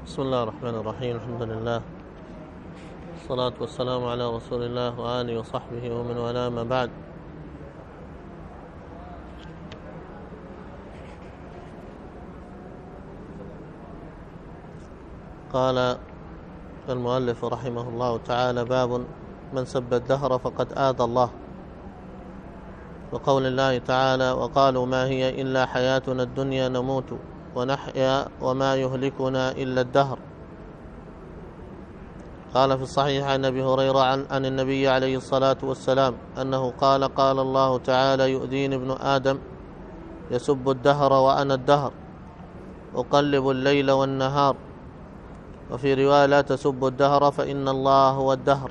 بسم الله الرحمن الرحيم. الحمد لله، الصلاة والسلام على رسول الله وآله وصحبه ومن والاه، ما بعد. قال المؤلف رحمه الله تعالى: باب من سب الدهر فقد آذى الله. وقول الله تعالى: وقالوا ما هي إلا حياتنا الدنيا نموت ونحيا وما يهلكنا إلا الدهر. قال في الصحيح عن أبي هريرة عن النبي عليه الصلاة والسلام أنه قال: قال الله تعالى: يؤذيني ابن آدم يسب الدهر وأنا الدهر أقلب الليل والنهار. وفي رواية: لا تسبوا الدهر فإن الله هو الدهر.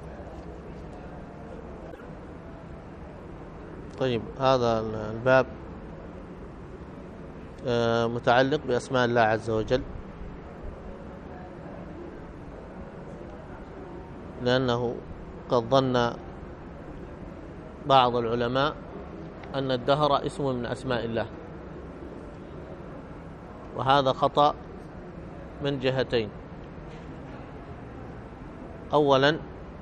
طيب، هذا الباب متعلق بأسماء الله عز وجل، لأنه قد ظن بعض العلماء أن الدهر اسم من أسماء الله، وهذا خطأ من جهتين. أولا،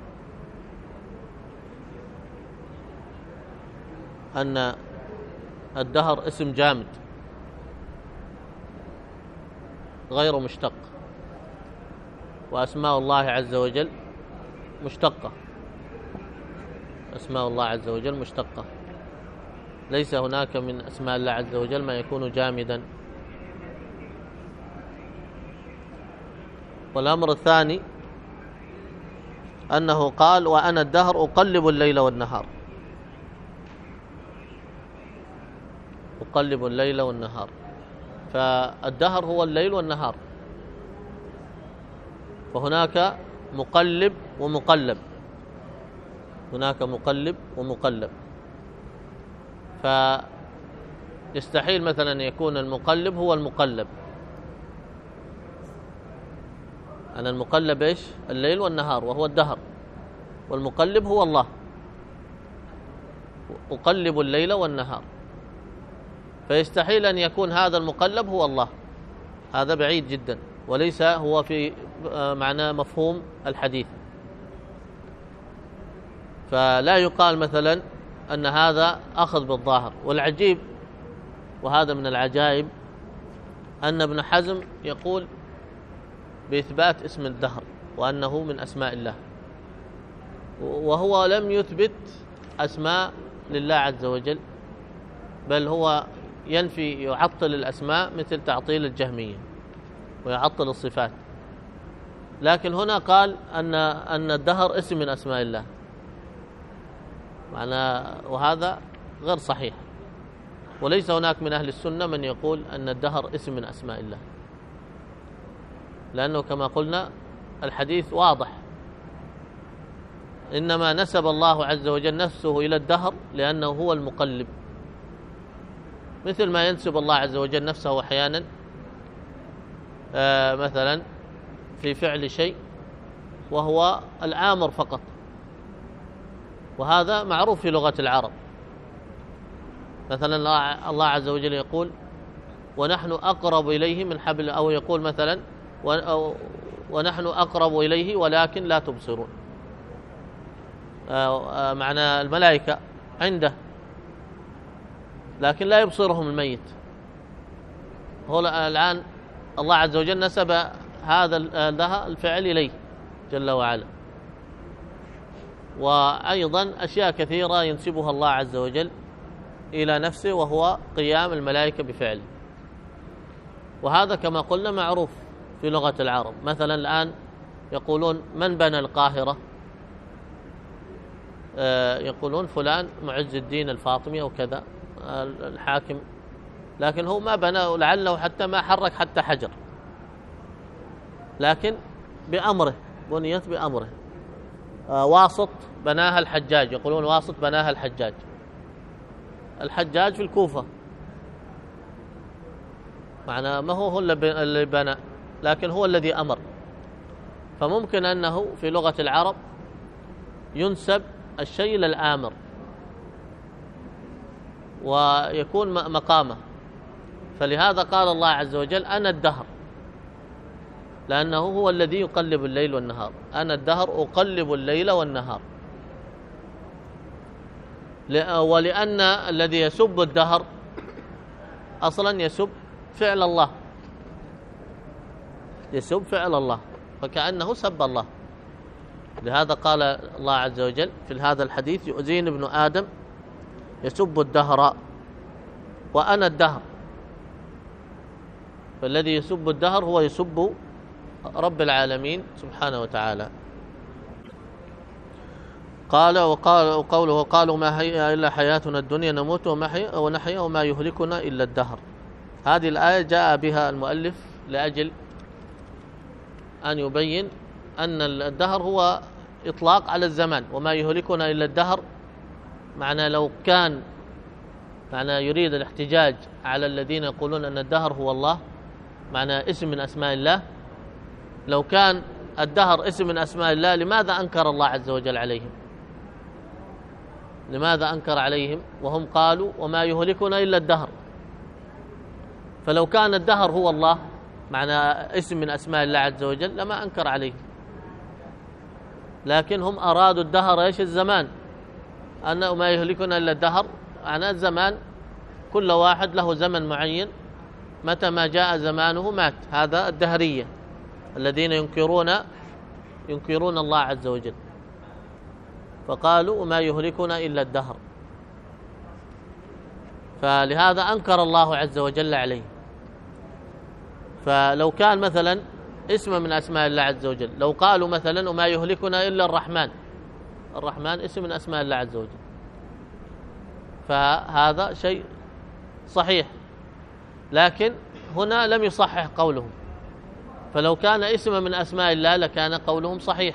أن الدهر اسم جامد غير مشتق، وأسماء الله عز وجل مشتقة. أسماء الله عز وجل مشتقة، ليس هناك من أسماء الله عز وجل ما يكون جامدا. والأمر الثاني أنه قال: وأنا الدهر أقلب الليل والنهار. أقلب الليل والنهار، فالدهر هو الليل والنهار، فهناك مقلب ومقلب، هناك مقلب ومقلب. فيستحيل مثلا يكون المقلب هو المقلب. أنا المقلب إيش؟ الليل والنهار، وهو الدهر، والمقلب هو الله. أقلب الليل والنهار، فيستحيل أن يكون هذا المقلب هو الله، هذا بعيد جدا، وليس هو في معنى مفهوم الحديث. فلا يقال مثلا أن هذا أخذ بالظاهر. والعجيب، وهذا من العجائب، أن ابن حزم يقول بإثبات اسم الدهر وأنه من أسماء الله، وهو لم يثبت أسماء لله عز وجل، بل هو ينفي، يعطل الأسماء مثل تعطيل الجهمية، ويعطل الصفات. لكن هنا قال أن الدهر اسم من أسماء الله، وهذا غير صحيح. وليس هناك من أهل السنة من يقول أن الدهر اسم من أسماء الله، لأنه كما قلنا الحديث واضح. إنما نسب الله عز وجل نفسه إلى الدهر لأنه هو المقلب، مثل ما ينسب الله عز وجل نفسه أحيانا مثلا في فعل شيء وهو الآمر فقط، وهذا معروف في لغة العرب. مثلا الله عز وجل يقول: ونحن أقرب إليه من حبل، أو يقول مثلا: ونحن أقرب إليه ولكن لا تبصرون. معنى الملائكة عنده لكن لا يبصرهم الميت. هو الآن الله عز وجل نسب هذا الفعل إليه جل وعلا. وأيضا أشياء كثيرة ينسبها الله عز وجل إلى نفسه، وهو قيام الملائكة بفعله، وهذا كما قلنا معروف في لغة العرب. مثلا الآن يقولون: من بنى القاهرة؟ يقولون فلان معز الدين الفاطمي أو كذا الحاكم، لكن هو ما بنى، لعله حتى ما حرك حتى حجر، لكن بأمره، بنيت بأمره. واسط بناها الحجاج، يقولون واسط بناها الحجاج. الحجاج في الكوفة، معناه ما هو اللي بنى، لكن هو الذي أمر. فممكن أنه في لغة العرب ينسب الشيء إلى الآمر ويكون مقامه. فلهذا قال الله عز وجل: أنا الدهر، لأنه هو الذي يقلب الليل والنهار. أنا الدهر أقلب الليل والنهار. ولأن الذي يسب الدهر أصلا يسب فعل الله، يسب فعل الله، فكأنه سب الله. لهذا قال الله عز وجل في هذا الحديث: يؤذيني ابن آدم يسب الدهر وأنا الدهر. فالذي يسب الدهر هو يسب رب العالمين سبحانه وتعالى. وقوله: قالوا ما هي إلا حياتنا الدنيا نموت ونحيا وما يهلكنا إلا الدهر. هذه الآية جاء بها المؤلف لأجل أن يبين أن الدهر هو إطلاق على الزمان، وما يهلكنا إلا الدهر معنى لو كان يريد الاحتجاج على الذين يقولون أن الدهر هو الله، معنى اسم من أسماء الله. لو كان الدهر اسم من أسماء الله لماذا أنكر الله عز وجل عليهم؟ لماذا أنكر عليهم وهم قالوا وما يهلكنا إلا الدهر؟ فلو كان الدهر هو الله معنى اسم من أسماء الله عز وجل لما أنكر عليهم، لكن هم أرادوا الدهر إيش؟ الزمان. أنه ما يهلكنا إلا الدهر معنى الزمان، كل واحد له زمن معين، متى ما جاء زمانه مات. هذا الدهرية الذين ينكرون الله عز وجل، فقالوا وما يهلكنا إلا الدهر، فلهذا أنكر الله عز وجل عليه. فلو كان مثلا اسم من أسماء الله عز وجل، لو قالوا مثلا وما يهلكنا إلا الرحمن، الرحمن اسم من أسماء الله عز وجل، فهذا شيء صحيح، لكن هنا لم يصحح قولهم. فلو كان اسم من أسماء الله لكان قولهم صحيح.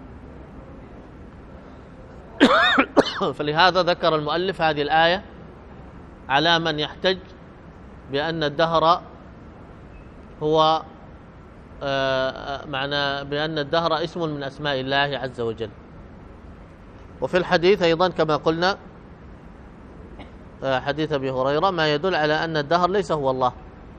فلهذا ذكر المؤلف هذه الآية على من يحتج بأن الدهر هو معنى بأن الدهر اسم من أسماء الله عز وجل. وفي الحديث أيضا كما قلنا حديث أبي هريرة ما يدل على أن الدهر ليس هو الله،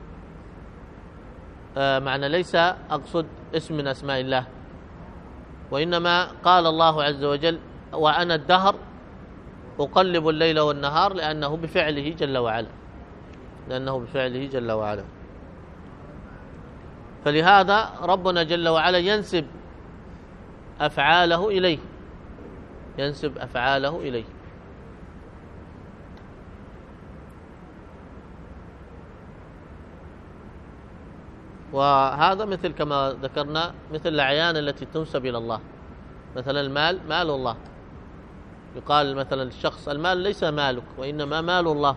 معنى ليس أقصد اسم من أسماء الله، وإنما قال الله عز وجل وأنا الدهر أقلب الليل والنهار لأنه بفعله جل وعلا، لأنه بفعله جل وعلا. فلهذا ربنا جل وعلا ينسب أفعاله إليه، ينسب أفعاله إليه. وهذا مثل كما ذكرنا مثل الأعيان التي تنسب إلى الله، مثلا المال مال الله، يقال مثلا الشخص المال ليس مالك وإنما مال الله،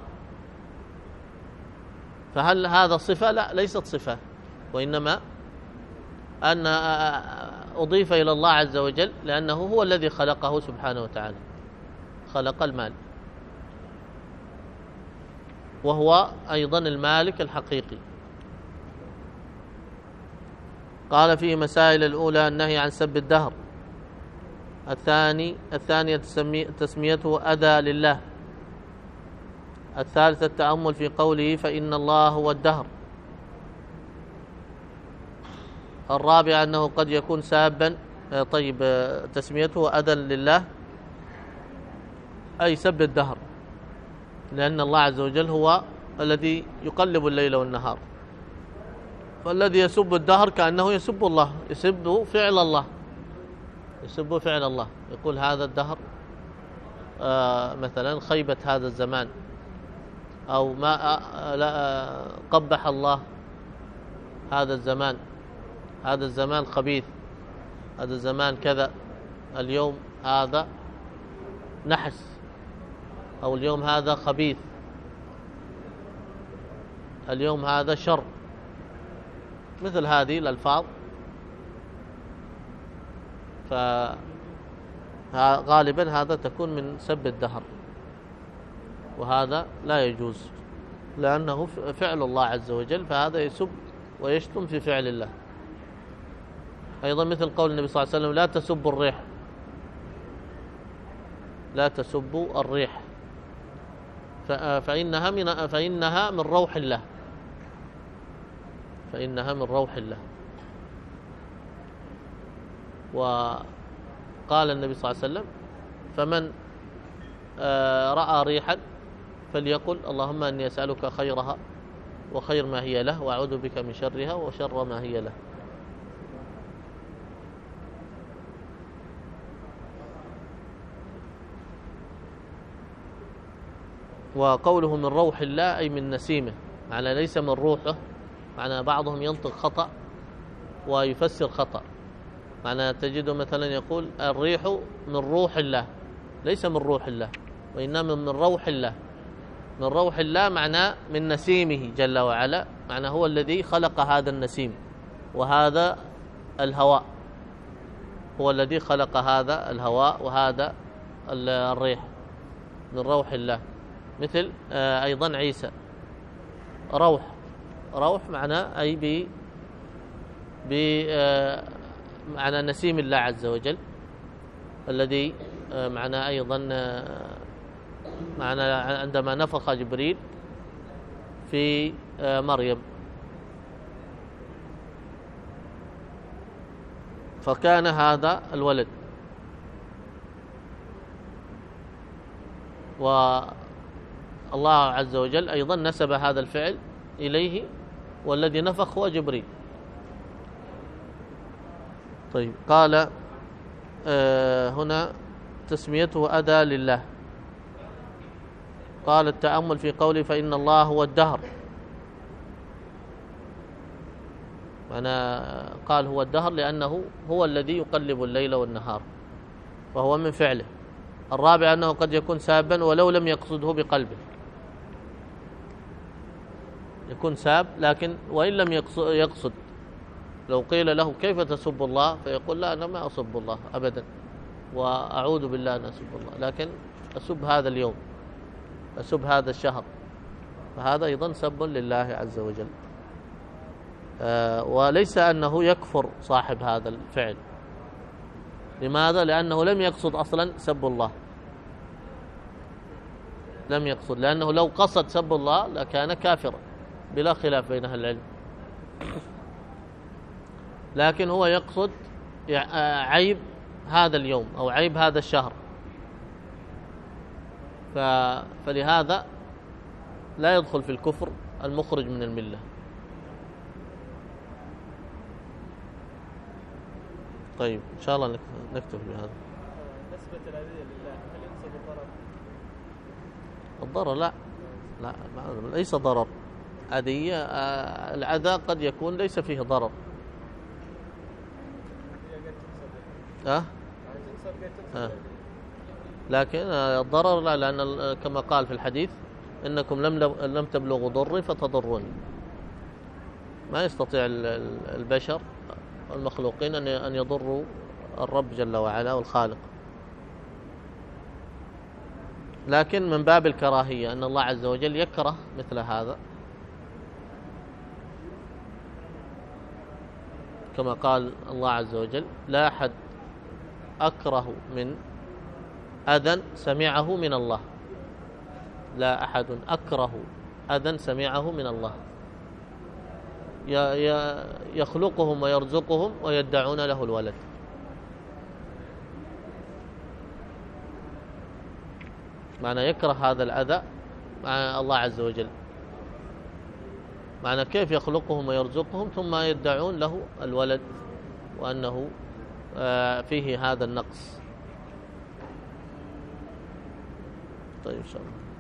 فهل هذا صفة؟ لا، ليست صفة، وإنما أن أضيف إلى الله عز وجل لأنه هو الذي خلقه سبحانه وتعالى، خلق المال، وهو أيضا المالك الحقيقي. قال فيه مسائل: الأولى النهي عن سب الدهر، الثانية تسميته أذى لله، الثالثة التأمل في قوله فإن الله هو الدهر، الرابعة أنه قد يكون سابا، طيب تسميته أذى لله أي سب الدهر، لأن الله عز وجل هو الذي يقلب الليل والنهار، فالذي يسب الدهر كأنه يسب الله، يسب فعل الله، يسب فعل الله، يقول هذا الدهر مثلا خيبة هذا الزمان، أو ما قبح الله هذا الزمان، هذا الزمان خبيث، هذا الزمان كذا، اليوم هذا نحس، أو اليوم هذا خبيث، اليوم هذا شر، مثل هذه الألفاظ. فغالبا هذا تكون من سب الدهر، وهذا لا يجوز لأنه فعل الله عز وجل، فهذا يسب ويشتم في فعل الله. أيضا مثل قول النبي صلى الله عليه وسلم لا تسبوا الريح، لا تسبوا الريح فإنها من روح الله، فإنها من روح الله. وقال النبي صلى الله عليه وسلم: فمن رأى ريحا فليقل اللهم أني أسألك خيرها وخير ما هي له، وأعوذ بك من شرها وشر ما هي له. وقوله من روح الله أي من نسيمه، معنى ليس من روحه، معنى بعضهم ينطق خطأ ويفسر خطأ، معنى تجد مثلا يقول الريح من روح الله، ليس من روح الله، وإنما من روح الله. من روح الله معناه من نسيمه جل وعلا، معنى هو الذي خلق هذا النسيم وهذا الهواء، هو الذي خلق هذا الهواء وهذا الريح من روح الله. مثل أيضا عيسى روح، روح معناه أي معنى نسيم الله عز وجل، الذي معناه أيضا معنى عندما نفخ جبريل في مريم، فكان هذا الولد. والله عز وجل أيضا نسب هذا الفعل إليه، والذي نفخ هو جبريل. طيب، قال هنا تسميته أدى لله. قال التأمل في قوله فإن الله هو الدهر، معنى قال هو الدهر لأنه هو الذي يقلب الليل والنهار، وهو من فعله. الرابع أنه قد يكون سابا ولو لم يقصده بقلبه، يكون ساب لكن وإن لم يقصد. لو قيل له كيف تسب الله فيقول لا، أنا ما أسب الله أبدا، وأعوذ بالله أن أسب الله، لكن أسب هذا اليوم، أسب هذا الشهر، فهذا أيضا سب لله عز وجل. وليس أنه يكفر صاحب هذا الفعل. لماذا؟ لأنه لم يقصد أصلا سب الله، لم يقصد، لأنه لو قصد سب الله لكان كافرا بلا خلاف بين أهل العلم، لكن هو يقصد عيب هذا اليوم أو عيب هذا الشهر، فلهذا لا يدخل في الكفر المخرج من الملة. طيب، إن شاء الله نكتفي بهذا. نسبة الأذية لله، هل يقصد الضرر؟ الضرر لا ليس ضرر. أذية الأذى قد يكون ليس فيه ضرر. لكن الضرر لا، لأن كما قال في الحديث إنكم لم تبلغوا ضري فتضروني. ما يستطيع البشر المخلوقين أن يضروا الرب جل وعلا والخالق، لكن من باب الكراهية أن الله عز وجل يكره مثل هذا، كما قال الله عز وجل لا أحد أكره من أذى سمعه من الله، لا أحد أكره أذى سمعه من الله، يخلقهم ويرزقهم ويدعون له الولد. معنى يكره هذا الأذى مع الله عز وجل، معنى كيف يخلقهم ويرزقهم ثم يدعون له الولد وأنه فيه هذا النقص. طيب إن شاء الله.